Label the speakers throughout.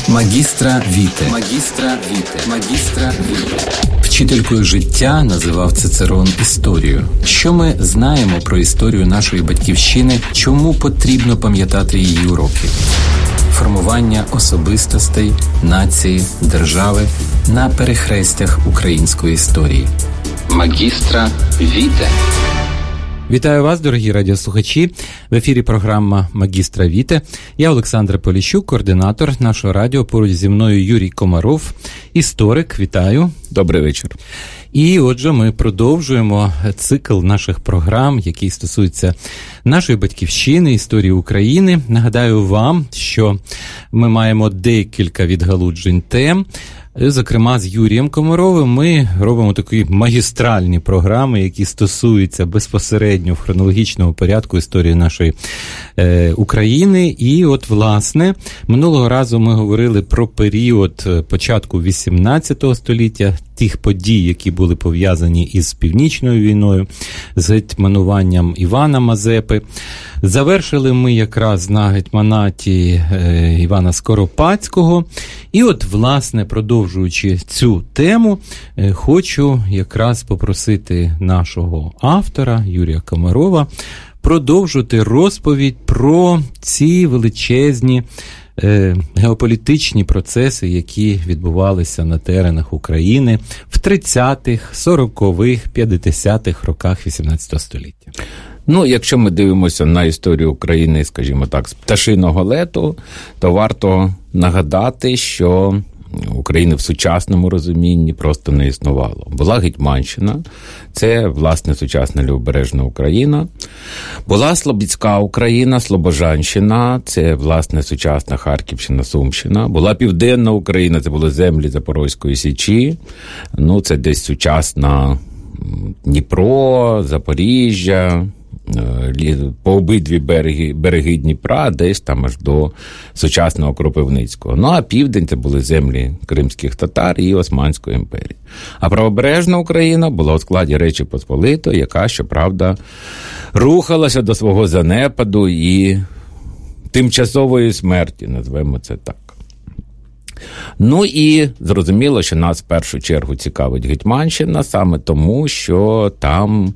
Speaker 1: Магістра Віте. Вчителькою життя називав Цицерон історію. Що ми знаємо про історію нашої батьківщини, чому потрібно пам'ятати її уроки? Формування особистостей, нації, держави на перехрестях української історії. Магістра Віте.
Speaker 2: Вітаю вас, дорогі радіослухачі. В ефірі програма «Магістра Віте». Я Олександр Поліщук, координатор нашого радіо. Поруч зі мною Юрій Комаров, історик. Вітаю.
Speaker 3: Добрий вечір.
Speaker 2: І отже, ми продовжуємо цикл наших програм, який стосується нашої батьківщини, історії України. Нагадаю вам, що ми маємо декілька відгалуджень тем. Зокрема, з Юрієм Комаровим ми робимо такі магістральні програми, які стосуються безпосередньо в хронологічному порядку історії нашої України. І от, власне, минулого разу ми говорили про період початку XVIII століття, тих подій, які були пов'язані із Північною війною, з гетьмануванням Івана Мазепи. Завершили ми якраз на гетьманаті Івана Скоропадського. І от, власне, продовжуючи цю тему, хочу якраз попросити нашого автора Юрія Комарова продовжити розповідь про ці величезні геополітичні процеси, які відбувалися на теренах України в 30-х, 40-х, 50-х роках XVIII століття.
Speaker 3: Ну, якщо ми дивимося на історію України, скажімо так, з пташиного лету, то варто нагадати, що України в сучасному розумінні просто не існувало. Була Гетьманщина, це, власне, сучасна Лівобережна Україна. Була Слобідська Україна, Слобожанщина, це, власне, сучасна Харківщина, Сумщина. Була Південна Україна, це були землі Запорозької Січі, ну, це десь сучасна Дніпро, Запоріжжя, по обидві береги Дніпра, десь там аж до сучасного Кропивницького. Ну, а південь – це були землі кримських татар і Османської імперії. А правобережна Україна була у складі Речі Посполитої, яка, щоправда, рухалася до свого занепаду і тимчасової смерті, назвемо це так. Ну і зрозуміло, що нас в першу чергу цікавить Гетьманщина, саме тому, що там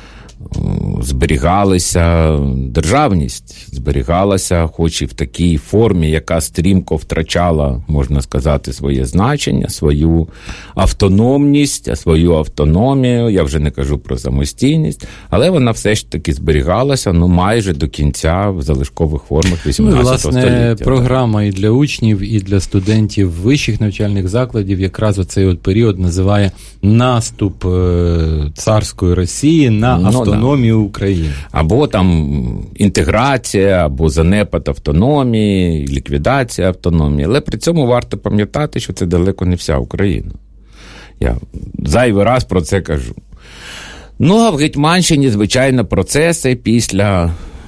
Speaker 3: зберігалася державність, зберігалася, хоч і в такій формі, яка стрімко втрачала, можна сказати, своє значення, свою автономність, свою автономію, я вже не кажу про самостійність, але вона все ж таки зберігалася, ну, майже до кінця в залишкових формах 18 століття.
Speaker 2: Власне, програма і для учнів, і для студентів вищих навчальних закладів якраз оцей от період називає наступ царської Росії на автономію України.
Speaker 3: Або там інтеграція, або занепад автономії, ліквідація автономії. Але при цьому варто пам'ятати, що це далеко не вся Україна. Я зайвий раз про це кажу. Ну, а в Гетьманщині, звичайно, процеси після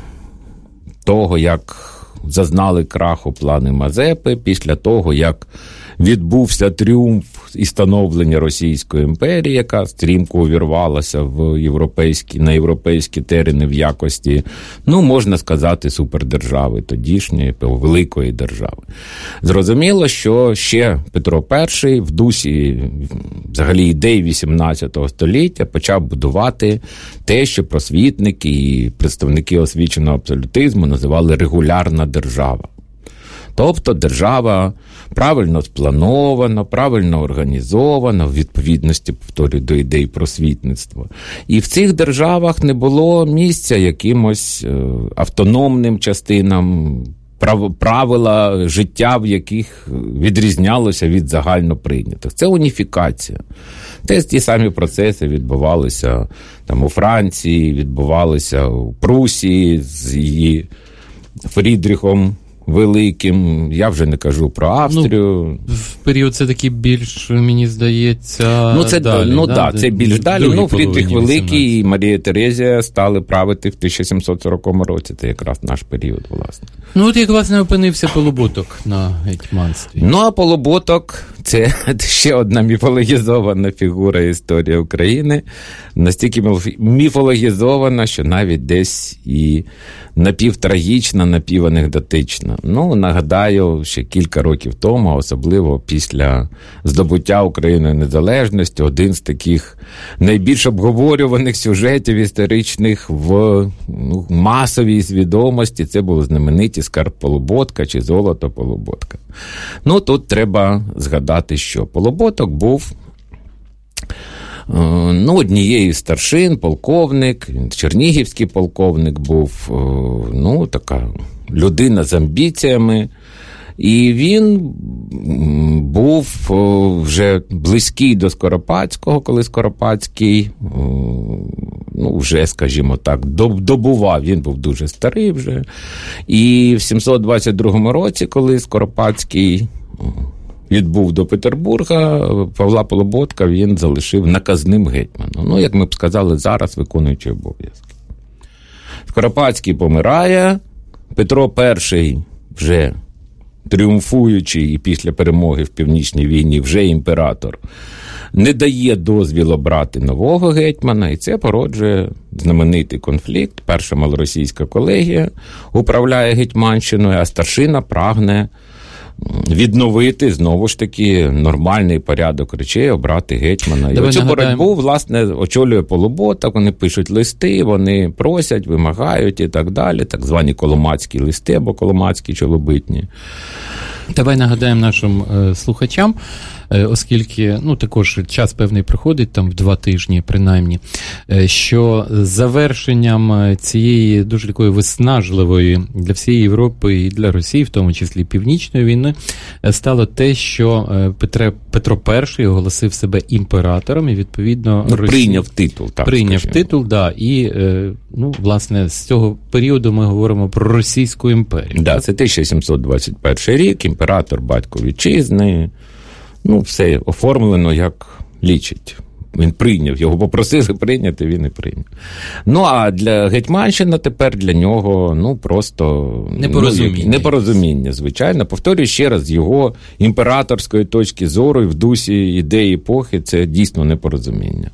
Speaker 3: того, як зазнали краху плани Мазепи, після того, як відбувся тріумф і становлення Російської імперії, яка стрімко увірвалася на європейські терени в якості, ну, можна сказати, супердержави тодішньої, великої держави. Зрозуміло, що ще Петро І в дусі взагалі ідей XVIII століття почав будувати те, що просвітники і представники освіченого абсолютизму називали регулярна держава. Тобто держава правильно спланована, правильно організована, в відповідності, повторюю, до ідей просвітництва. І в цих державах не було місця якимось автономним частинам, правила життя, в яких відрізнялося від загальноприйнятих. Це уніфікація. Ті самі процеси відбувалися там у Франції, відбувалися у Прусії з її Фрідріхом Великим, я вже не кажу про Австрію.
Speaker 2: Ну, в період це таки більш, мені здається,
Speaker 3: ну, це
Speaker 2: далі.
Speaker 3: Це більш далі. Ну, Фрідріх Великий і Марія Терезія стали правити в 1740 році. Це якраз наш період, власне.
Speaker 2: Ну, от як, власне, опинився Полуботок на гетьманстві.
Speaker 3: Ну, а Полуботок це ще одна міфологізована фігура історії України. Настільки міфологізована, що навіть десь і напівтрагічна, напіванекдотична. Нагадаю, ще кілька років тому, особливо після здобуття Україною незалежності, один з таких найбільш обговорюваних сюжетів історичних в масовій свідомості, це був знаменитий скарб Полуботка чи золото Полуботка. Тут треба згадати, що Полуботок був однією з старшин, полковник, чернігівський полковник був, така людина з амбіціями. І він був вже близький до Скоропадського, коли Скоропадський, вже, скажімо так, добував, він був дуже старий вже. І в 722 році, коли Скоропадський відбув до Петербурга, Павла Полуботка він залишив наказним гетьманом. Як ми б сказали, зараз виконуючий обов'язки. Скоропадський помирає, Петро І вже тріумфуючий і після перемоги в Північній війні вже імператор, не дає дозвілу брати нового гетьмана, і це породжує знаменитий конфлікт. Перша малоросійська колегія управляє Гетьманщиною, а старшина прагне відновити, знову ж таки, нормальний порядок речей, обрати гетьмана. І цю боротьбу, власне, очолює Полуботок, вони пишуть листи, вони просять, вимагають і так далі, так звані коломацькі листи або коломацькі чолобитні.
Speaker 2: Давай нагадаємо нашим слухачам, оскільки, також час певний проходить, там в 2 тижні принаймні, що завершенням цієї дуже такої виснажливої для всієї Європи і для Росії, в тому числі Північної війни, стало те, що Петро І оголосив себе імператором і, відповідно,
Speaker 3: прийняв титул. Так,
Speaker 2: прийняв титул, да, і, власне, з цього періоду ми говоримо про Російську імперію.
Speaker 3: Да, це 1721 рік, імператор, батько вітчизни, все оформлено, як лічить. Він прийняв, його попросили прийняти, він і прийняв. А для Гетьманщина тепер для нього, просто непорозуміння, звичайно. Повторюю ще раз, з його імператорської точки зору і в дусі ідеї епохи це дійсно непорозуміння.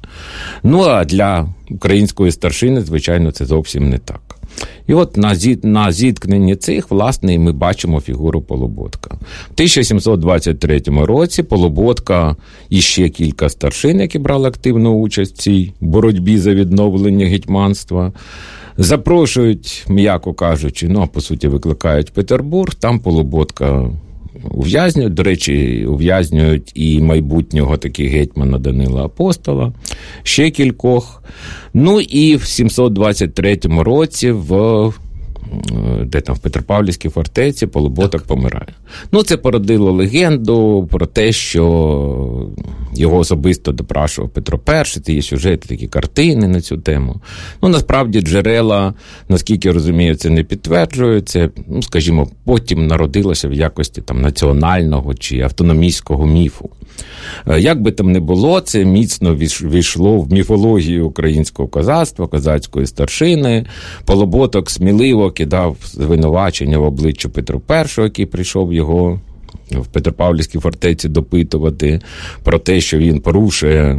Speaker 3: А для української старшини, звичайно, це зовсім не так. І от на зіткненні цих, власне, ми бачимо фігуру Полуботка. В 1723 році Полуботка і ще кілька старшин, які брали активну участь в цій боротьбі за відновлення гетьманства, запрошують, м'яко кажучи, по суті, викликають в Петербург, там Полуботка ув'язнюють, до речі, ув'язнюють і майбутнього таки гетьмана Данила Апостола, ще кількох. І в 723 році в Петропавлівській фортеці Полуботок помирає. Це породило легенду про те, що його особисто допрашував Петро І, це є сюжети, такі картини на цю тему. Насправді джерела, наскільки я розумію, це не підтверджують. Це, скажімо, потім народилося в якості національного чи автономістського міфу. Як би там не було, це міцно війшло в міфологію українського козацтва, козацької старшини. Полуботок сміливо кидав звинувачення в обличчя Петру І, який прийшов його в Петропавлівській фортеці допитувати про те, що він порушує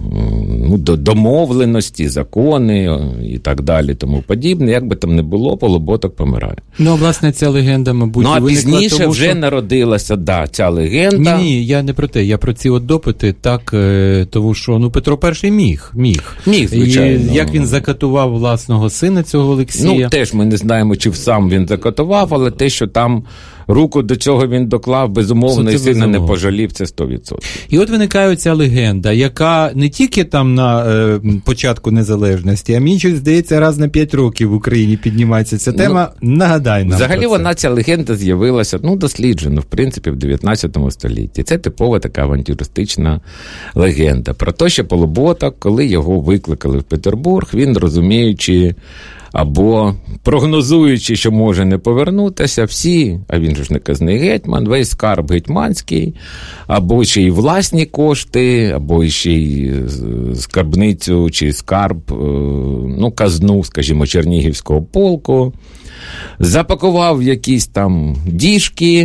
Speaker 3: домовленості, закони і так далі, тому подібне. Як би там не було, Полуботок помирає.
Speaker 2: Власне, ця легенда, мабуть,
Speaker 3: а пізніше тому, вже народилася, ця легенда.
Speaker 2: Ні, я не про те, я про ці допити, так, тому що, Петро І міг, звичайно. І як він закатував власного сина, цього Олексія.
Speaker 3: Теж ми не знаємо, чи сам він закатував, але те, що там руку до цього він доклав, безумовно, і сина не пожалів, це 100%.
Speaker 2: І от виникає ця легенда, яка не тільки там на початку незалежності, а мені щось здається, раз на 5 років в Україні піднімається ця тема. Нагадай нам.
Speaker 3: Взагалі ця легенда з'явилася, досліджено, в принципі, в 19 столітті. Це типова така авантюристична легенда. Про те, що Полуботок, коли його викликали в Петербург, він, розуміючи або прогнозуючи, що може не повернутися, всі, а він же ж не казний гетьман, весь скарб гетьманський, або ще й власні кошти, або ще й скарбницю чи скарб, казну, скажімо, Чернігівського полку, запакував якісь там діжки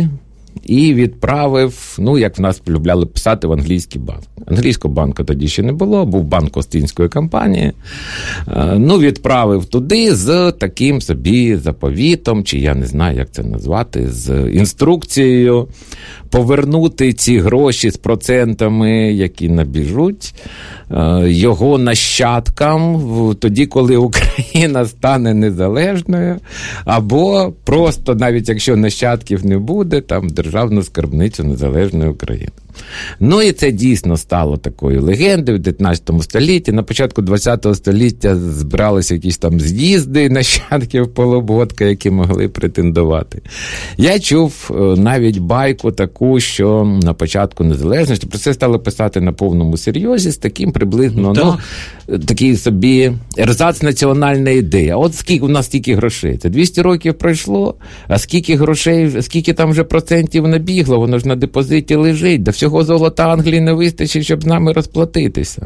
Speaker 3: і відправив, як в нас полюбляли писати, в англійський банк. Англійського банку тоді ще не було, був банк Остинської компанії. Відправив туди з таким собі заповітом, чи я не знаю, як це назвати, з інструкцією повернути ці гроші з процентами, які набіжуть, його нащадкам тоді, коли Україна стане незалежною, або просто, навіть якщо нащадків не буде, там державну скарбницю незалежної України. І це дійсно стало такою легендою в 19 столітті. На початку 20 століття збиралися якісь там з'їзди нащадків Полуботка, які могли претендувати. Я чув навіть байку таку, що на початку незалежності, про це стали писати на повному серйозі, з таким приблизно, такий собі ерзац національна ідея. От скільки у нас стільки грошей? Це 200 років пройшло, а скільки грошей, скільки там вже процентів набігло, воно ж на депозиті лежить, да всього золота Англії не вистачить, щоб з нами розплатитися.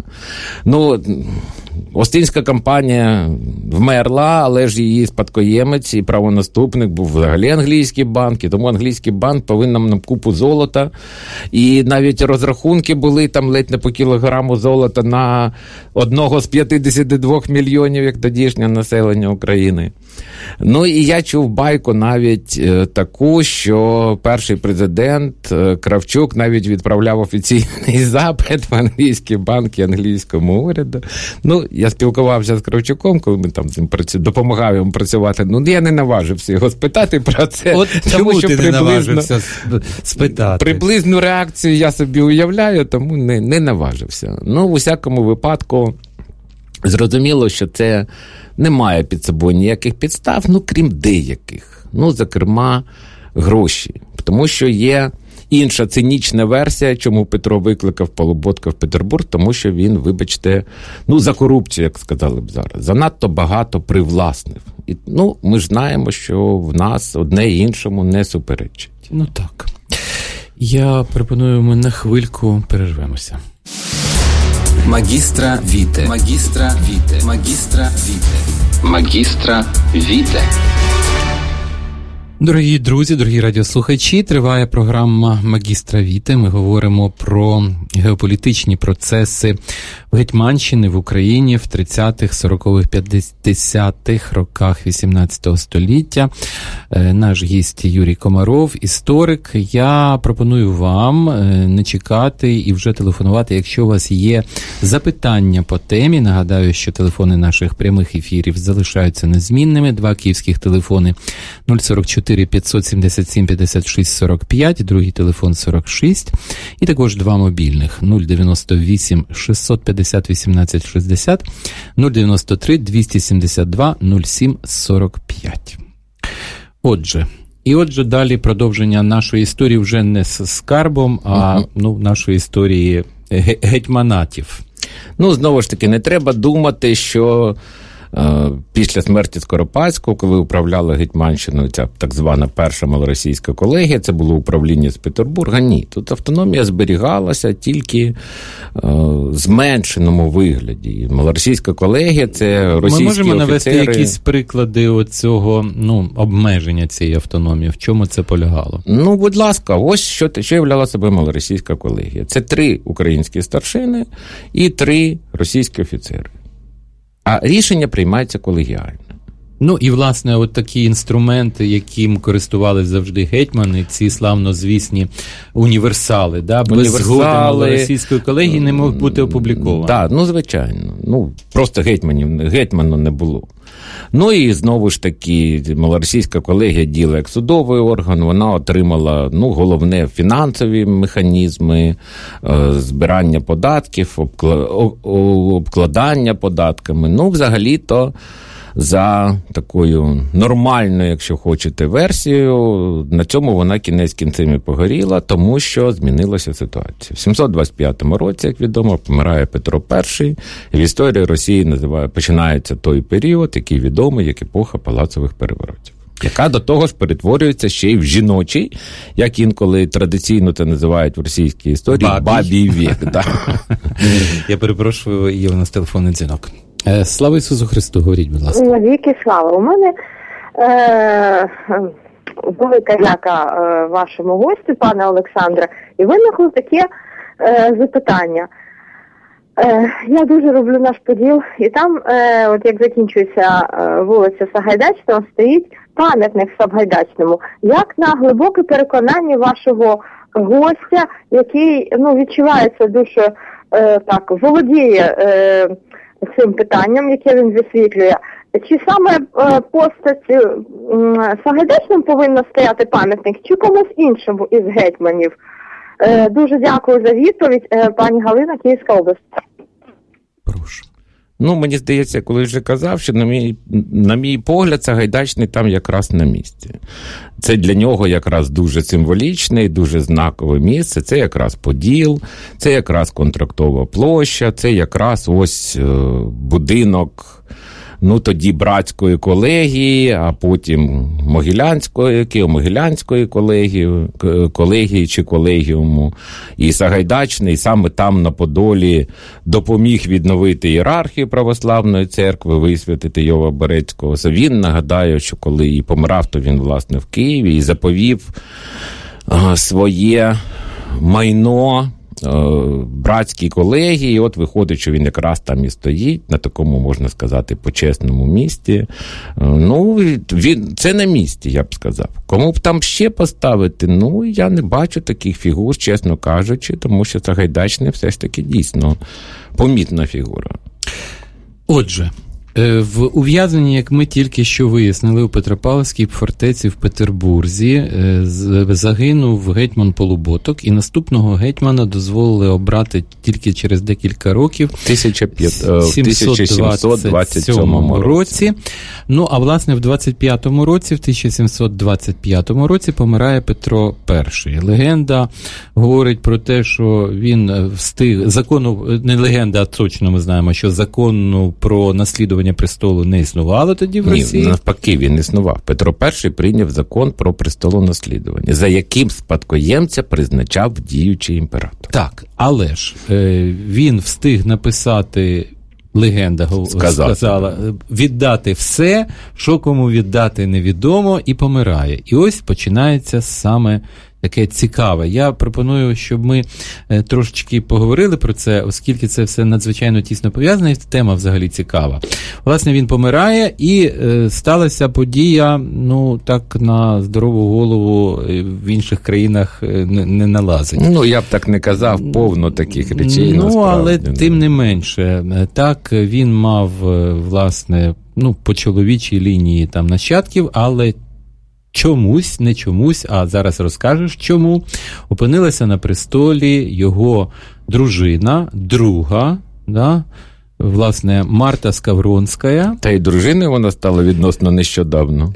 Speaker 3: Остинська компанія вмерла, але ж її спадкоємець і правонаступник був взагалі англійський банк, і тому англійський банк повинен нам купу золота, і навіть розрахунки були там ледь не по кілограму золота на одного з 52 мільйонів, як тодішнє населення України. І я чув байку навіть таку, що перший президент Кравчук навіть відправляв офіційний запит в англійський банк і англійському уряду. Я спілкувався з Кравчуком, коли ми там з ним допомагав йому працювати. Я не наважився його спитати про це.
Speaker 2: От чому ти не наважився спитати?
Speaker 3: Приблизну реакцію я собі уявляю, тому не наважився. В усякому випадку зрозуміло, що це не має під собою ніяких підстав, крім деяких. Зокрема, гроші. Тому що є інша цинічна версія, чому Петро викликав Полуботка в Петербург, тому що він, вибачте, за корупцію, як сказали б зараз, занадто багато привласнив. І, ми ж знаємо, що в нас одне іншому не суперечить.
Speaker 2: Так. Я пропоную, ми на хвильку перервемося.
Speaker 1: Магістра Віте. Магістра Віте. Магістра Віте. Магістра Віте.
Speaker 2: Дорогі друзі, дорогі радіослухачі, триває програма «Магістра Віте». Ми говоримо про геополітичні процеси в Гетьманщині, в Україні в 30-х, 40-х, 50-х роках 18 століття. Наш гість Юрій Комаров, історик. Я пропоную вам не чекати і вже телефонувати, якщо у вас є запитання по темі. Нагадаю, що телефони наших прямих ефірів залишаються незмінними. 2 київських телефони 044 577 56 45, другий телефон 46, і також 2 мобільних 098 650 18 60, 093 272 07 45. Отже, далі продовження нашої історії вже не з скарбом, а нашої історії гетьманатів.
Speaker 3: Знову ж таки, не треба думати, що після смерті Скоропадського, коли управляла Гетьманщиною ця так звана перша малоросійська колегія, це було управління з Петербурга. Ні, тут автономія зберігалася тільки в зменшеному вигляді. Малоросійська колегія – це російські офіцери.
Speaker 2: Ми можемо навести якісь приклади оцього, обмеження цієї автономії? В чому це полягало?
Speaker 3: Будь ласка, ось що являла собою малоросійська колегія. Це 3 українські старшини і 3 російські офіцери. А рішення приймається колегіально.
Speaker 2: І, власне, от такі інструменти, яким користувалися завжди гетьмани, ці славнозвісні універсали, без згоди малоросійської колегії не мог бути опублікований.
Speaker 3: Так, звичайно. Просто гетьману не було. І знову ж таки, малоросійська колегія діла як судовий орган, вона отримала, головне, фінансові механізми, збирання податків, обкладання податками. Взагалі-то, за такою нормальною, якщо хочете, версією, на цьому вона кінець кінцем і погоріла, тому що змінилася ситуація. В 725 році, як відомо, помирає Петро І, і в історії Росії починається той період, який відомий як епоха палацових переворотів, яка до того ж перетворюється ще й в жіночий, як інколи традиційно це називають в російській історії, бабій вік.
Speaker 2: Я перепрошую, є у нас телефонний дзвінок. Слава Ісусу Христу, говоріть, будь ласка.
Speaker 4: Навіки слава. У мене велика дяка вашому гостю, пане Олександре. І виникло таке запитання. Я дуже люблю наш Поділ, і там, от як закінчується вулиця Сагайдачного, стоїть пам'ятник Сагайдачному. Як на глибоке переконання вашого гостя, який, відчувається дуже, володіє цим питанням, яке він висвітлює, чи саме постать Сагайдачним повинно стояти пам'ятник, чи комусь іншому із гетьманів? Дуже дякую за відповідь, пані Галина, Київська область.
Speaker 2: Прошу.
Speaker 3: Мені здається, коли вже казав, що на мій погляд, Сагайдачний там якраз на місці. Це для нього якраз дуже символічне і дуже знакове місце. Це якраз Поділ, це якраз Контрактова площа, це якраз ось будинок, тоді братської колегії, а потім Могилянської колегії чи колегіуму. І Сагайдачний саме там на Подолі допоміг відновити ієрархію православної церкви, висвятити Йова Берецького. Він, нагадаю, що коли і помирав, то він, власне, в Києві і заповів своє майно братській колегії, от виходить, що він якраз там і стоїть, на такому, можна сказати, почесному місці. Це на місці, я б сказав. Кому б там ще поставити? Я не бачу таких фігур, чесно кажучи, тому що Сагайдачний все ж таки дійсно помітна фігура.
Speaker 2: Отже, в ув'язненні, як ми тільки що вияснили, у Петропавлівській фортеці в Петербурзі загинув гетьман Полуботок, і наступного гетьмана дозволили обрати тільки через декілька років, в 1727 році. А власне в 25-му році, в 1725 році помирає Петро І. Легенда говорить про те, що він встиг, не легенда, а точно ми знаємо, що закону про наслідування престолу не існувало тоді в Росії.
Speaker 3: Ні, навпаки, він існував. Петро І прийняв закон про престолонаслідування, за яким спадкоємця призначав діючий імператор.
Speaker 2: Так, але ж він встиг написати, легенда сказала, віддати все, що кому віддати невідомо, і помирає. І ось починається саме таке цікаве. Я пропоную, щоб ми трошечки поговорили про це, оскільки це все надзвичайно тісно пов'язане, і тема взагалі цікава. Власне, він помирає, і сталася подія, так на здорову голову в інших країнах не налазить.
Speaker 3: Я б так не казав, повно таких речей, насправді.
Speaker 2: Але тим не менше, так, він мав, власне, по чоловічій лінії там нащадків, але не чомусь, а зараз розкажеш чому, опинилася на престолі його дружина, друга, власне, Марта Скавронська.
Speaker 3: Та й дружиною вона стала відносно нещодавно.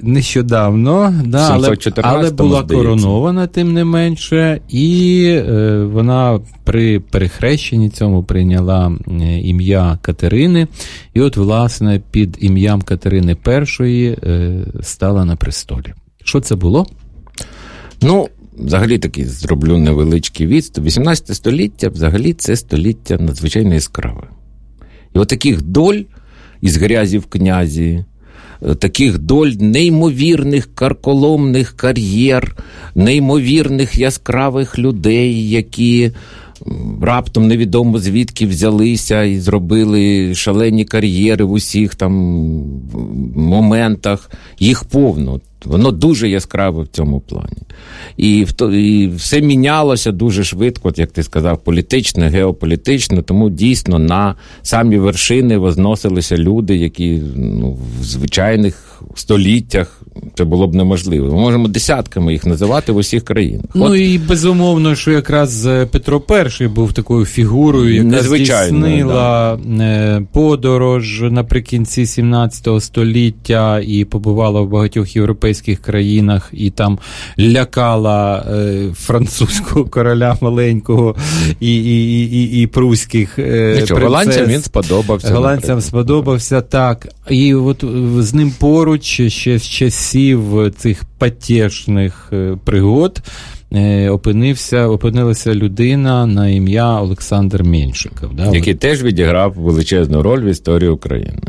Speaker 2: Але була коронована, тим не менше, і вона при перехрещенні цьому прийняла ім'я Катерини, і от, власне, під ім'ям Катерини І стала на престолі. Що це було?
Speaker 3: Взагалі такий зроблю невеличкий відступ. 18 століття, взагалі, це століття надзвичайно яскраве. І от таких доль із грязі в князі, таких доль неймовірних карколомних кар'єр, неймовірних яскравих людей, які раптом невідомо звідки взялися і зробили шалені кар'єри в усіх там моментах. Їх повно. Воно дуже яскраве в цьому плані. І все мінялося дуже швидко, як ти сказав, політично, геополітично, тому дійсно на самі вершини возносилися люди, які в звичайних століттях це було б неможливо. Ми можемо десятками їх називати в усіх країнах.
Speaker 2: І безумовно, що якраз Петро І був такою фігурою, яка здійснила подорож наприкінці 17 століття і побувала в багатьох європейських країнах, і там лякала французького короля маленького і пруських принцес.
Speaker 3: Голландцям він сподобався.
Speaker 2: Голландцям сподобався, так. І от з ним поруч ще з часів цих потішних пригод опинилася людина на ім'я Олександр Меншиков.
Speaker 3: Який теж відіграв величезну роль в історії України.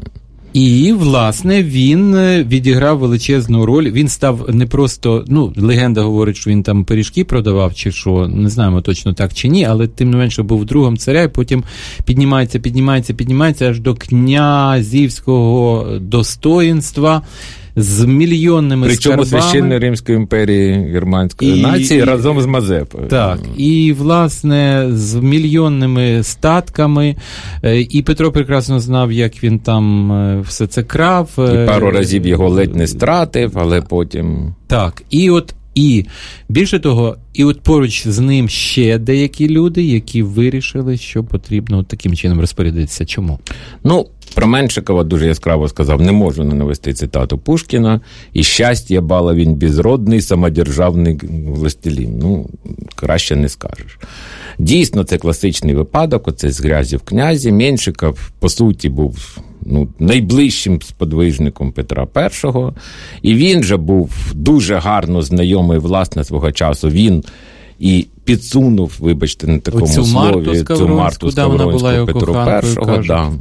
Speaker 2: І, власне, він відіграв величезну роль. Він став не просто, легенда говорить, що він там пиріжки продавав, чи що, не знаємо точно так чи ні, але тим не менше був другом царя, і потім піднімається аж до князівського достоїнства з мільйонними
Speaker 3: причому
Speaker 2: скарбами.
Speaker 3: Священної Римської імперії германської нації разом з Мазепою.
Speaker 2: Так, і, власне, з мільйонними статками. І Петро прекрасно знав, як він там все це крав.
Speaker 3: І пару разів його ледь не стратив, але потім...
Speaker 2: Так, і більше того, і от поруч з ним ще деякі люди, які вирішили, що потрібно таким чином розпорядитися. Чому?
Speaker 3: Про Меншикова дуже яскраво сказав, не можу не навести цитату Пушкіна, «І щастя бала він безродний, самодержавний властелін». Краще не скажеш. Дійсно, це класичний випадок, оце з грязі в князі. Меншиков, по суті, був найближчим сподвижником Петра І. І він же був дуже гарно знайомий, власне, свого часу. Він і підсунув, вибачте, на такому слові, цю Марту Скавронську Петру І. Да.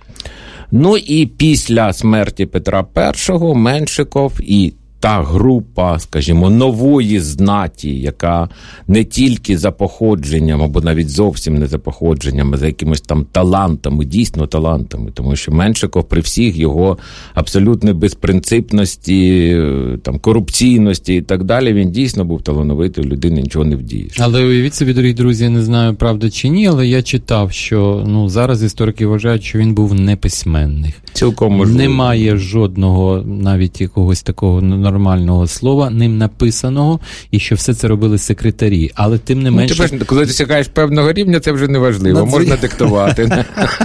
Speaker 3: І після смерті Петра І Меншиков і та група, скажімо, нової знаті, яка не тільки за походженням, або навіть зовсім не за походженням, а за якимось там талантами, дійсно талантами, тому що Меншиков при всіх його абсолютної безпринципності, там, корупційності і так далі, він дійсно був талановитою людиною, нічого не вдієш.
Speaker 2: Але уявіть собі, дорогі друзі, не знаю, правда чи ні, але я читав, що зараз історики вважають, що він був неписьменний.
Speaker 3: Цілком можливо.
Speaker 2: Немає жодного, навіть якогось такого нормального слова, ним написаного, і що все це робили секретарі. Але тим не менше...
Speaker 3: Коли ти сягаєш певного рівня, це вже не важливо. Можна диктувати.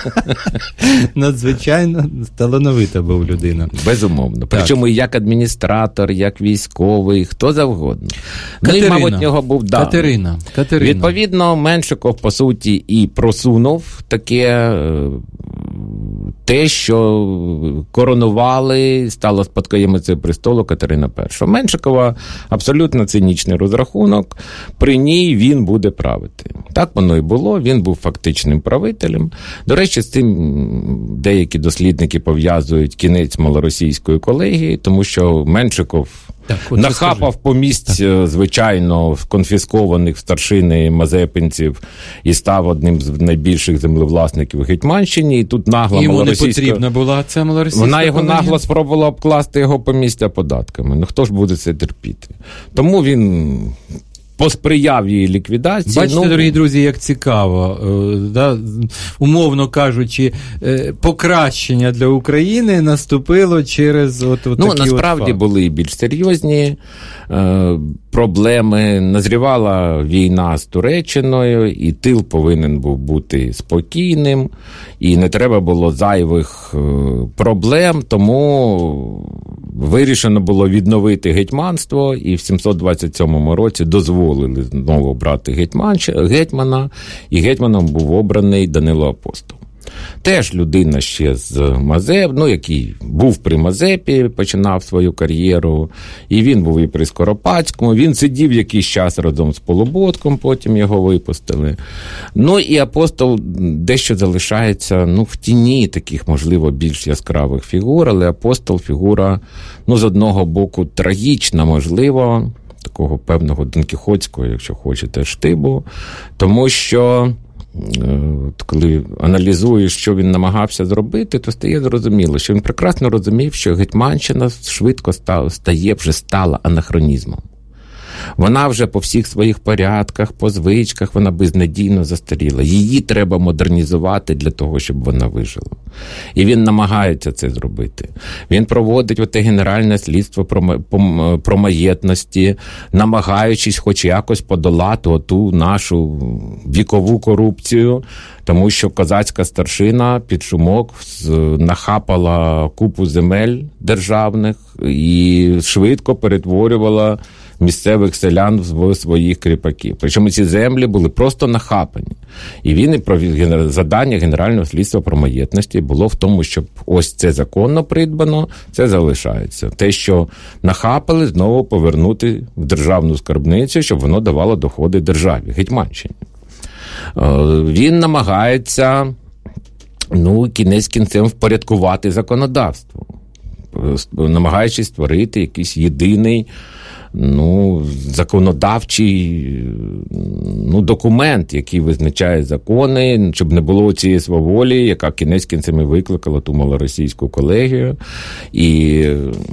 Speaker 2: Надзвичайно талановита був людина.
Speaker 3: Безумовно. Причому як адміністратор, як військовий, хто завгодно.
Speaker 2: Катерина.
Speaker 3: Мабуть, нього був
Speaker 2: Катерина.
Speaker 3: Відповідно, Меншиков, по суті, і просунув таке... те, що коронували, стало спадкоємицею престолу Катерина І. Меншикова абсолютно цинічний розрахунок, при ній він буде правити. Так воно і було, він був фактичним правителем. До речі, з цим деякі дослідники пов'язують кінець малоросійської колегії, тому що Меншиков нахапав помість, звичайно, конфіскованих в старшини мазепинців і став одним з найбільших землевласників у Гетьманщині. І тут нагло малоросійська...
Speaker 2: Йому не потрібна була ця малоросійська
Speaker 3: Вона його нагло спробувала обкласти його помістя податками. Хто ж буде це терпіти? Тому він... посприяв її ліквідації.
Speaker 2: Бачите, дорогі друзі, як цікаво, умовно кажучи, покращення для України наступило через такі
Speaker 3: насправді були і більш серйозні проблеми. Назрівала війна з Туреччиною, і тил повинен був бути спокійним, і не треба було зайвих проблем, тому вирішено було відновити гетьманство, і в 727 році дозволили знову брати гетьмана, і гетьманом був обраний Данило Апостол. Теж людина ще з Мазеп, який був при Мазепі, починав свою кар'єру, і він був і при Скоропадському, він сидів якийсь час разом з Полуботком, потім його випустили. І Апостол дещо залишається, в тіні таких, можливо, більш яскравих фігур, але Апостол фігура, з одного боку, трагічна, можливо, такого певного донкіхотського, якщо хочете, штибу, тому що коли аналізуєш, що він намагався зробити, то стає зрозуміло, що він прекрасно розумів, що Гетьманщина швидко стала анахронізмом. Вона вже по всіх своїх порядках, по звичках, вона безнадійно застаріла. Її треба модернізувати для того, щоб вона вижила. І він намагається це зробити. Він проводить оте генеральне слідство про маєтності, намагаючись хоч якось подолати оту нашу вікову корупцію, тому що козацька старшина під шумок нахапала купу земель державних і швидко перетворювала місцевих селян в своїх кріпаків. Причому ці землі були просто нахапані. І він провів завдання Генерального слідства про маєтності було в тому, щоб ось це законно придбано, це залишається. Те, що нахапали, знову повернути в державну скарбницю, щоб воно давало доходи державі, Гетьманщині. Він намагається кінець кінцем впорядкувати законодавство, намагаючись створити якийсь єдиний законодавчий документ, який визначає закони, щоб не було цієї сваволі, яка кінець кінцями викликала ту малоросійську колегію, і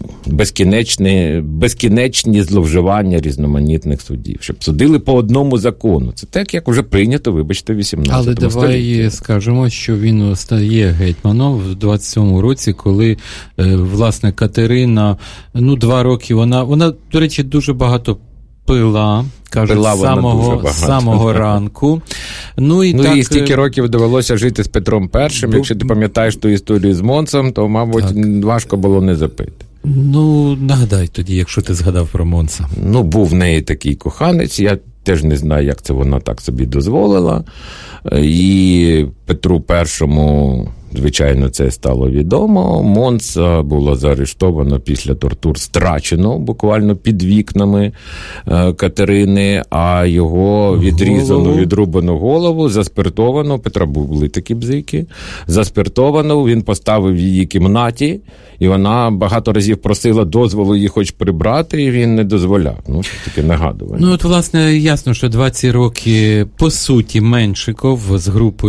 Speaker 3: безкінечні зловживання різноманітних судів, щоб судили по одному закону. Це так, як вже прийнято, вибачте, в 18 столітті.
Speaker 2: Але давай скажемо, що він стає гетьманом в 27-му році, коли, власне, Катерина, 2 роки, вона, до речі, дуже багато пила, кажуть, з самого ранку. І
Speaker 3: стільки років довелося жити з Петром І. Якщо ти пам'ятаєш ту історію з Монсом, то, мабуть, важко було не запити.
Speaker 2: Нагадай тоді, якщо ти згадав про Монса.
Speaker 3: Був в неї такий коханець, я теж не знаю, як це вона так собі дозволила. І Петру І, звичайно, це стало відомо. Монса було заарештовано після тортур, страчено буквально під вікнами Катерини, а його відрубану голову, заспиртовано, Петра були такі бзики, заспиртовано, він поставив в її кімнаті, і вона багато разів просила дозволу її хоч прибрати, і він не дозволяв. Таке нагадування.
Speaker 2: Власне, ясно, що 20 роки, по суті, Меншиков з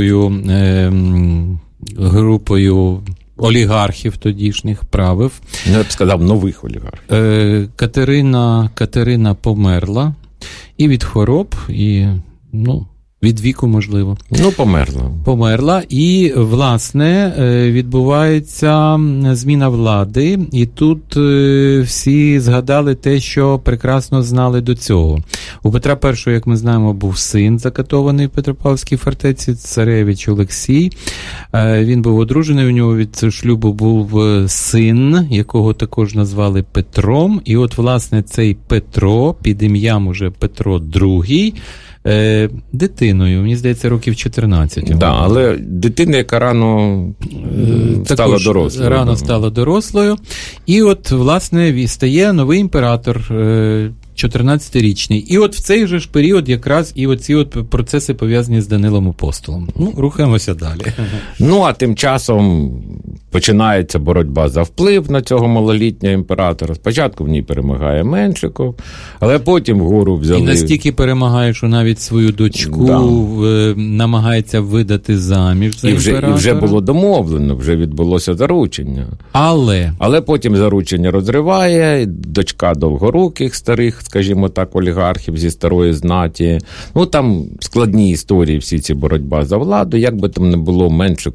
Speaker 2: групою олігархів тодішніх правив.
Speaker 3: Я б сказав, нових олігархів.
Speaker 2: Катерина померла і від хвороб, і, від віку, можливо. Померла. І, власне, відбувається зміна влади. І тут всі згадали те, що прекрасно знали до цього. У Петра І, як ми знаємо, був син, закатований в Петропавлівській фортеці, царевич Олексій. Він був одружений, у нього від шлюбу був син, якого також назвали Петром. І от, власне, цей Петро, під ім'ям уже Петро II, дитиною, мені здається, років 14.
Speaker 3: Але дитина, яка рано стала дорослою.
Speaker 2: Рано стала дорослою. І от, власне, стає новий імператор, 14-річний. І от в цей же ж період якраз і оці от процеси пов'язані з Данилом Апостолом. Рухаємося далі.
Speaker 3: А тим часом починається боротьба за вплив на цього малолітнього імператора. Спочатку в ній перемагає Меншиков, але потім вгору взяли... І
Speaker 2: настільки перемагає, що навіть свою дочку намагається видати заміж за імператора.
Speaker 3: І вже було домовлено, вже відбулося заручення. Але потім заручення розриває, дочка Довгоруких, старих, скажімо так, олігархів зі старої знаті. Там складні історії, всі ці боротьба за владу. Як би там не було,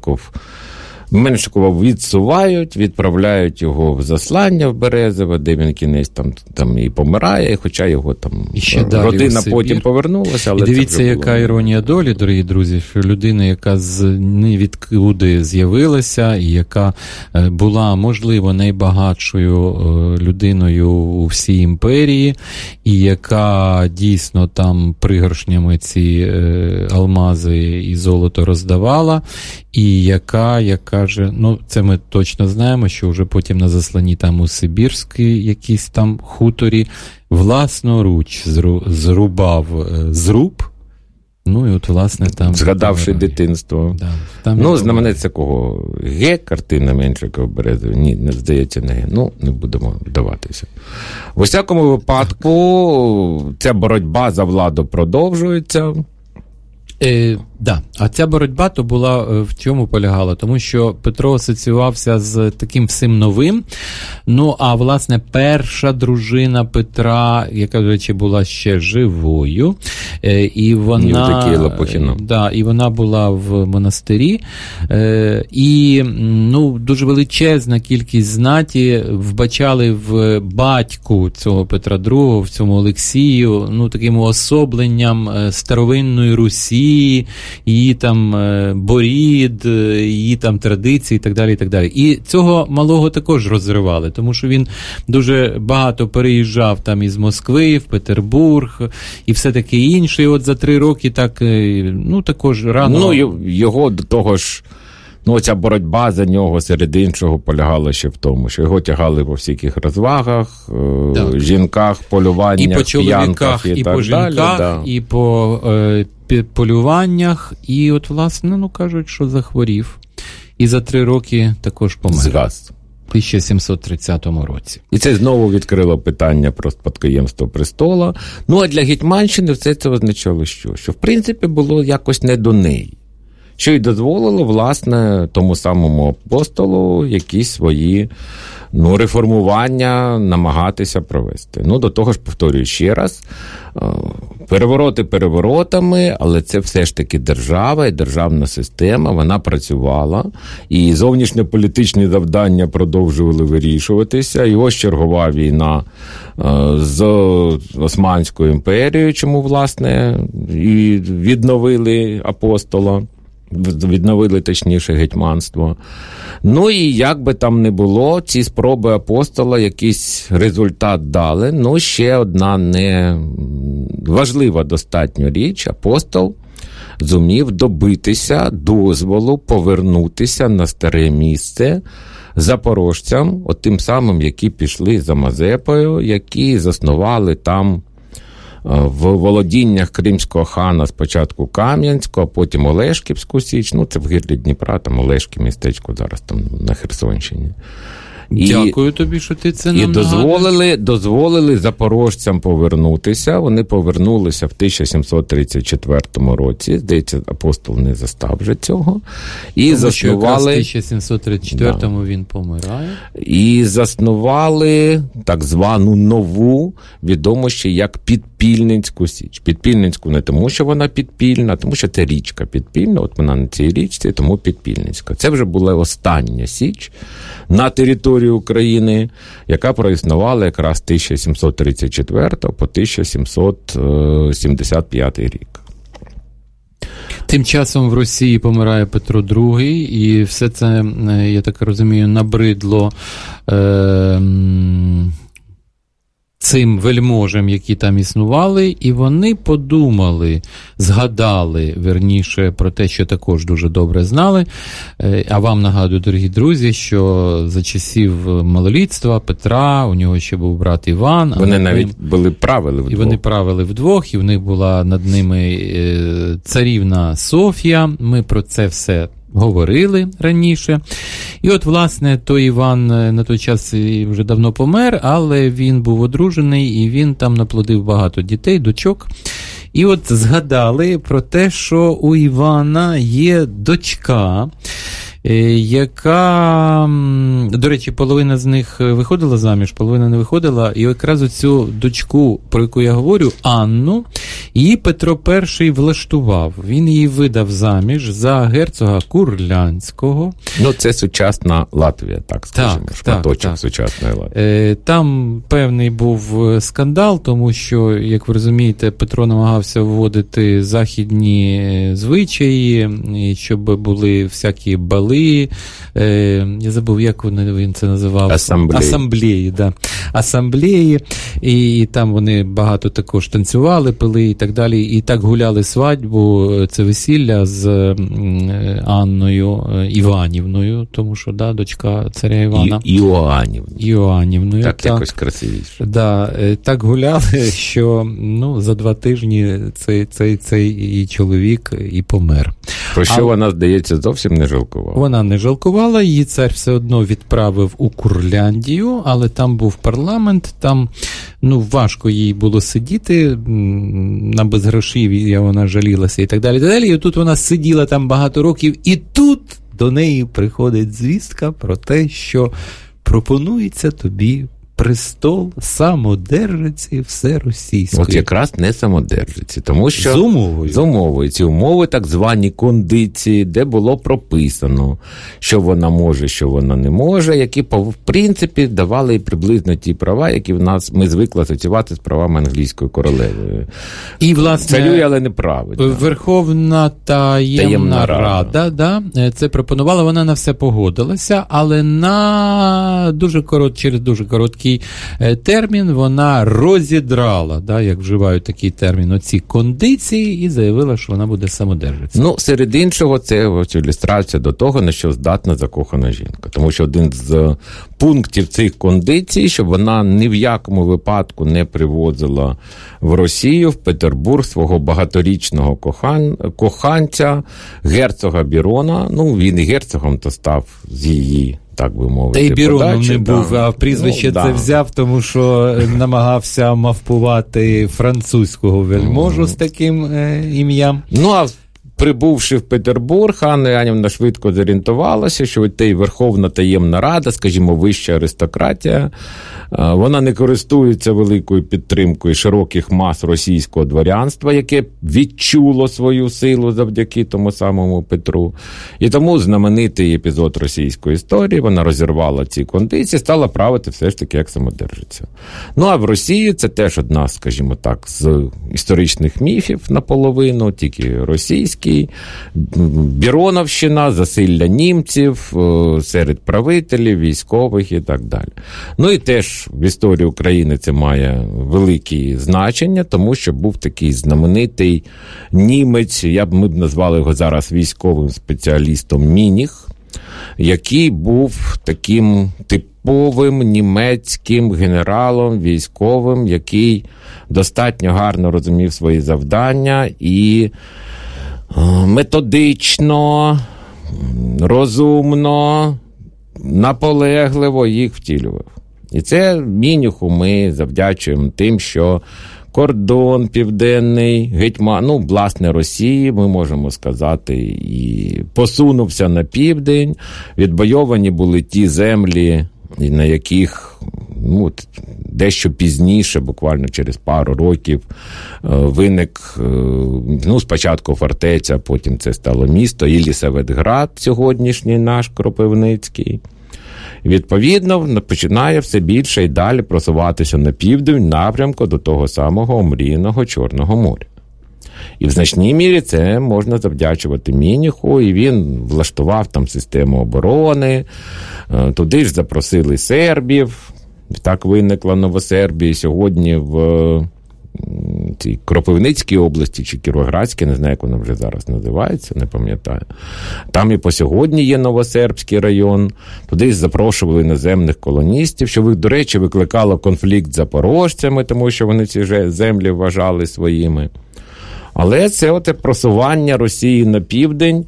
Speaker 3: Меншикова відсувають, відправляють його в заслання в Березове, де він кінець там і помирає, хоча його там родина потім повернулася. Але
Speaker 2: і дивіться, яка іронія долі, дорогі друзі, що людина, яка з нізвідкуди з'явилася, і яка була, можливо, найбагатшою людиною у всій імперії, і яка дійсно там пригоршнями ці алмази і золото роздавала, і яка каже, це ми точно знаємо, що вже потім на засланні там у Сибірській якійсь там хуторі власноруч зрубав зруб. І от, власне, там...
Speaker 3: Згадавши дитинство. Знамениться кого? Картина Меншикова в Березові? Ні, не здається, не Ге. Не будемо вдаватися. В усякому випадку, ця боротьба за владу продовжується.
Speaker 2: А ця боротьба то була в чому полягала? Тому що Петро асоціювався з таким всім новим. А, власне, перша дружина Петра, яка, до речі, була ще живою, і вона була в монастирі, і дуже величезна кількість знаті вбачали в батьку цього Петра II, в цьому Олексію, таким уособленням старовинної Русі, її там борід, її там традиції і так далі, і так далі. І цього малого також розривали, тому що він дуже багато переїжджав там із Москви в Петербург і все таке інше. І от за 3 роки так, також рано...
Speaker 3: Його до того ж, ця боротьба за нього серед іншого полягала ще в тому, що його тягали по всяких розвагах, жінках, полюваннях,
Speaker 2: і по чоловіках,
Speaker 3: і
Speaker 2: по жінках, і по полюваннях. І от, власне, кажуть, що захворів. І за 3 роки також помер.
Speaker 3: Згас.
Speaker 2: В 1730 році.
Speaker 3: І це знову відкрило питання про спадкоємство престола. Ну, а для Гетьманщини все це означало що? Що, в принципі, було якось не до неї. Що й дозволило, власне, тому самому апостолу якісь свої реформування намагатися провести. До того ж, повторюю ще раз, перевороти переворотами, але це все ж таки держава і державна система, вона працювала, і зовнішньополітичні завдання продовжували вирішуватися, і ось чергова війна з Османською імперією, чому, власне, і відновили апостола. Відновили, точніше, гетьманство. Ну і як би там не було, ці спроби апостола якийсь результат дали. Ще одна не важлива достатньо річ. Апостол зумів добитися дозволу повернутися на старе місце запорожцям, тим самим, які пішли за Мазепою, які заснували там в володіннях кримського хана спочатку Кам'янську, а потім Олешківську Січ. Це в гирлі Дніпра, там Олешки містечко зараз там на Херсонщині.
Speaker 2: Дякую тобі, що ти це нам
Speaker 3: нагадуєш. І дозволили запорожцям повернутися. Вони повернулися в 1734 році. Здається, апостол не застав вже цього. І
Speaker 2: тому
Speaker 3: заснували...
Speaker 2: що якраз в 1734-му він помирає.
Speaker 3: І заснували так звану нову, відому ще як Підпільницьку Січ. Підпільницьку не тому, що вона підпільна, тому що це річка підпільна. Вона на цій річці, тому Підпільницька. Це вже була остання Січ на території України, яка проіснувала якраз з 1734 по 1775 рік.
Speaker 2: Тим часом в Росії помирає Петро II, і все це, я так розумію, набридло цим вельможам, які там існували, і вони подумали, згадали, верніше, про те, що також дуже добре знали. А вам нагадую, дорогі друзі, що за часів малолітства Петра, у нього ще був брат Іван.
Speaker 3: Вони навіть правили вдвох.
Speaker 2: І вони правили вдвох, і в них була над ними царівна Софія. Ми про це все говорили раніше. І власне, той Іван на той час вже давно помер, але він був одружений, і він там наплодив багато дітей, дочок. І згадали про те, що у Івана є дочка, яка, до речі, половина з них виходила заміж, половина не виходила, і якраз оцю дочку, про яку я говорю, Анну, її Петро І влаштував. Він її видав заміж за герцога Курлянського.
Speaker 3: Це сучасна Латвія, так скажімо, шматочок сучасної Латвії.
Speaker 2: Там певний був скандал, тому що, як ви розумієте, Петро намагався вводити західні звичаї, щоб були всякі бали, я забув, як він це називав. Асамблеї. І там вони багато також танцювали, пили і так далі. І так гуляли свадьбу, це весілля з Анною Іванівною, тому що, дочка царя Івана. Іоанівною.
Speaker 3: Так якось красивіше.
Speaker 2: Так гуляли, що за 2 тижні цей чоловік і помер.
Speaker 3: Про що вона, здається, зовсім не жалкувала.
Speaker 2: Вона не жалкувала, її цар все одно відправив у Курляндію, але там був парламент, там важко їй було сидіти, на безгрошів'я вона жалілася і так далі. І тут вона сиділа там багато років, і тут до неї приходить звістка про те, що пропонується тобі престол самодержиці всеросійської.
Speaker 3: Якраз не самодержиці, тому що з умовою. Ці умови, так звані кондиції, де було прописано, що вона може, що вона не може, які, в принципі, давали і приблизно ті права, які ми звикли асоціювати з правами англійської королеви.
Speaker 2: І, власне,
Speaker 3: царює, але неправильно.
Speaker 2: Верховна таємна рада, це пропонувала, вона на все погодилася, але через дуже короткі такий термін, вона розідрала, да, як вживають такий термін, оці кондиції і заявила, що вона буде самодержицею.
Speaker 3: Ну, серед іншого, це ось ілюстрація до того, на що здатна закохана жінка. Тому що один з пунктів цих кондицій, щоб вона ні в якому випадку не привозила в Росію, в Петербург свого багаторічного коханця, герцога Бірона. Ну, він і герцогом то став з її, так би мовити,
Speaker 2: та й Біроном не
Speaker 3: да.
Speaker 2: був, а прізвище це взяв, тому що намагався мавпувати французького вельможу з таким ім'ям.
Speaker 3: Ну, а прибувши в Петербург, Анна Іоанівна швидко зорієнтувалася, що та й Верховна таємна рада, скажімо, вища аристократія, вона не користується великою підтримкою широких мас російського дворянства, яке відчуло свою силу завдяки тому самому Петру. І тому знаменитий епізод російської історії, вона розірвала ці кондиції, стала правити все ж таки як самодержиця. Ну, а в Росії це теж одна, скажімо так, з історичних міфів наполовину, тільки російський, Біроновщина, засилля німців серед правителів, військових і так далі. Ну і теж в історії України це має велике значення, тому що був такий знаменитий німець, ми б назвали його зараз військовим спеціалістом, Мініх, який був таким типовим німецьким генералом, військовим, який достатньо гарно розумів свої завдання і методично, розумно, наполегливо їх втілював. І це Мініху ми завдячуємо тим, що кордон південний, власне, Росії, ми можемо сказати, і посунувся на південь, відвойовані були ті землі, на яких дещо пізніше, буквально через пару років, виник, спочатку фортеця, а потім це стало місто, Єлісаветград, сьогоднішній наш Кропивницький. Відповідно, починає все більше і далі просуватися на південь напрямку до того самого омріяного Чорного моря. І в значній мірі це можна завдячувати Мініху, і він влаштував там систему оборони, туди ж запросили сербів, так виникла Новосербія, сьогодні в цій Кропивницькій області чи Кіровоградській, не знаю, як вона вже зараз називається, не пам'ятаю. Там і по сьогодні є Новосербський район. Туди запрошували іноземних колоністів, що, до речі, викликало конфлікт з запорожцями, тому що вони ці землі вважали своїми. Але це оте просування Росії на південь,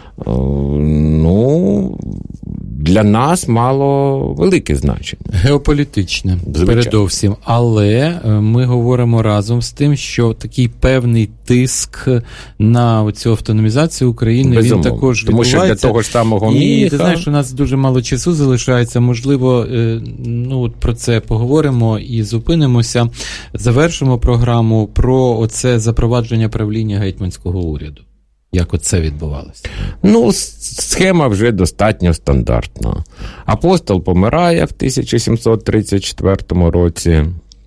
Speaker 3: для нас мало велике значення.
Speaker 2: Геополітичне, передовсім. Але ми говоримо разом з тим, що такий певний тиск на цю автономізацію України, він також відбувається.
Speaker 3: Тому що для того ж самого Мініха...
Speaker 2: І ти знаєш, у нас дуже мало часу залишається. Можливо, про це поговоримо і зупинимося. Завершимо програму про оце запровадження правління гетьманського уряду. Як оце відбувалося?
Speaker 3: Схема вже достатньо стандартна. Апостол помирає в 1734 році.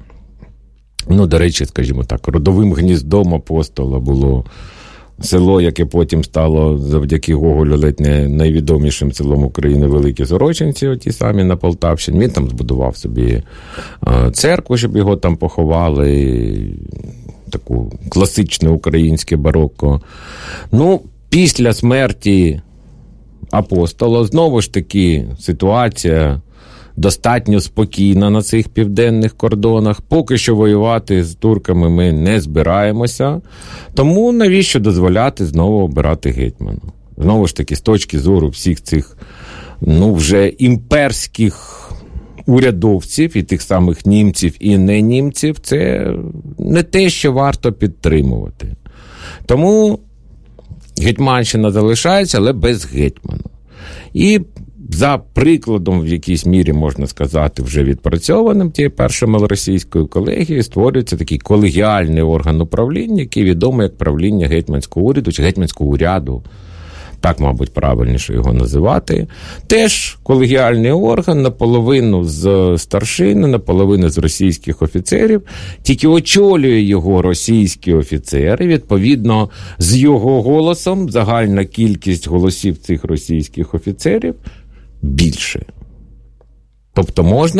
Speaker 3: До речі, скажімо так, родовим гніздом апостола було село, яке потім стало завдяки Гоголю ледь не найвідомішим селом України, Великі Сорочинці, оті самі на Полтавщині. Він там збудував собі церкву, щоб його там поховали, таку класичне українське барокко. Після смерті апостола, знову ж таки, ситуація достатньо спокійна на цих південних кордонах. Поки що воювати з турками ми не збираємося. Тому навіщо дозволяти знову обирати гетьмана? Знову ж таки, з точки зору всіх цих, вже імперських урядовців, і тих самих німців, і не німців, це не те, що варто підтримувати. Тому Гетьманщина залишається, але без гетьмана. І за прикладом, в якійсь мірі, можна сказати, вже відпрацьованим тією першою малоросійською колегією, створюється такий колегіальний орган управління, який відомий як правління гетьманського уряду чи гетьманського уряду. Так, мабуть, правильніше його називати. Теж колегіальний орган, наполовину з старшин, наполовину з російських офіцерів, тільки очолює його російські офіцери, відповідно, з його голосом загальна кількість голосів цих російських офіцерів більше. Тобто можна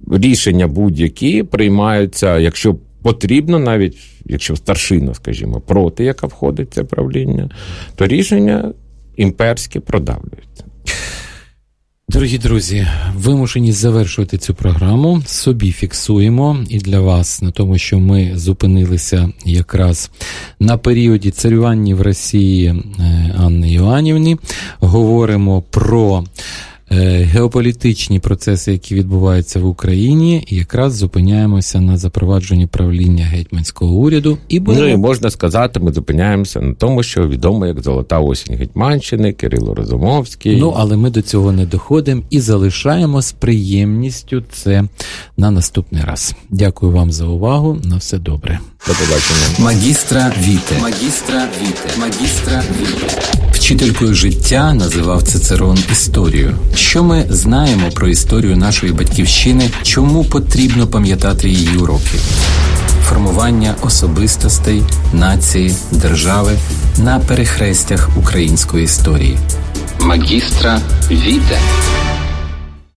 Speaker 3: рішення будь-які приймаються, якщо потрібно, навіть якщо старшина, скажімо, проти, яка входить в це правління, то рішення імперське продавлюється.
Speaker 2: Дорогі друзі, вимушені завершувати цю програму, собі фіксуємо і для вас на тому, що ми зупинилися якраз на періоді царювання в Росії Анни Іоанівни, говоримо про геополітичні процеси, які відбуваються в Україні, і якраз зупиняємося на запровадженні правління гетьманського уряду. І
Speaker 3: можна сказати, ми зупиняємося на тому, що відомо як «Золота осінь Гетьманщини», Кирило Розумовський.
Speaker 2: Але ми до цього не доходимо і залишаємо з приємністю це на наступний раз. Дякую вам за увагу. На все добре.
Speaker 3: До побачення.
Speaker 1: Магістра Віте. Магістра Віте. Магістра Віте. Вчителькою життя називав Цицерон історію. Що ми знаємо про історію нашої батьківщини, чому потрібно пам'ятати її уроки? Формування особистостей, нації, держави на перехрестях української історії. Магістра Віте.